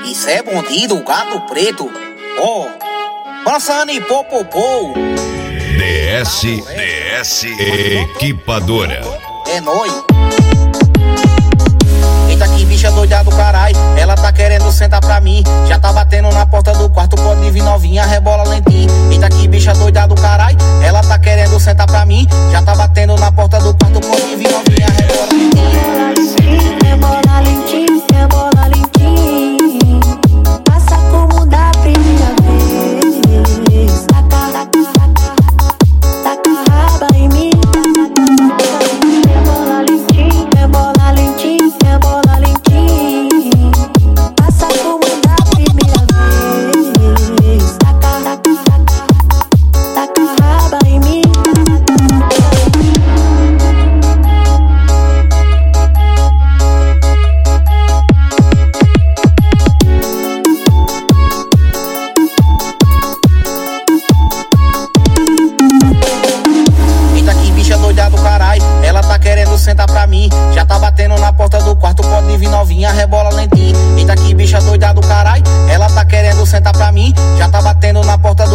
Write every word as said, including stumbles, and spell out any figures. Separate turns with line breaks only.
Isso é bandido, gato preto. Ó, oh, passando em popopô.
D S, D S Equipadora.
É nóis. Eita que bicha doida do carai, ela tá querendo sentar pra mim. Já tá batendo na porta do quarto, pode vir novinha, rebola lentinho. Eita que bicha doida do carai, ela tá querendo sentar pra mim. Já tá batendo na porta do quarto, pode vir novinha, rebola lentinho.
Rebola lentinho, rebola lentinho. Passa como da primeira vez. Taca, taca, taca, taca raba em mim. Rebola lentinho, rebola lentinho, rebola lentinho. Passa como da primeira vez. Taca, taca, taca, taca raba em mim.
Doida do carai, ela tá querendo sentar pra mim. Já tá batendo na porta do quarto, pode vir novinha, rebola lentinho. Eita que bicha doida do carai, ela tá querendo sentar pra mim. Já tá batendo na porta